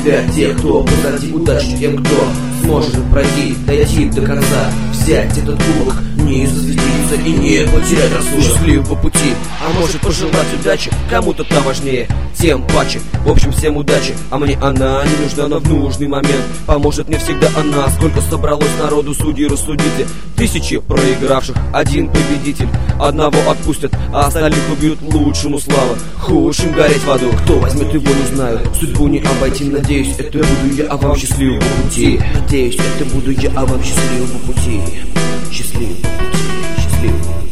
тебя те, кто позади, удачи тем, кто сможет пройти, дойти до конца, взять этот кубок, не засветиться и не потерять рассудок. Счастливого пути, а может пожелать удачи, кому-то та важнее, тем паче. В общем, всем удачи, а мне она не нужна, но в нужный момент поможет мне всегда она. Сколько собралось народу, судьи, рассудите. Тысячи проигравших, один победитель. Одного отпустят, а остальных убьют. Лучшему слава, худшим гореть в аду. Кто возьмет его, не знаю, судьбу не обойти. Надеюсь, это буду я, а вам счастливого пути. Надеюсь, это буду я, а вам счастливого пути. Счастливого пути, счастливого.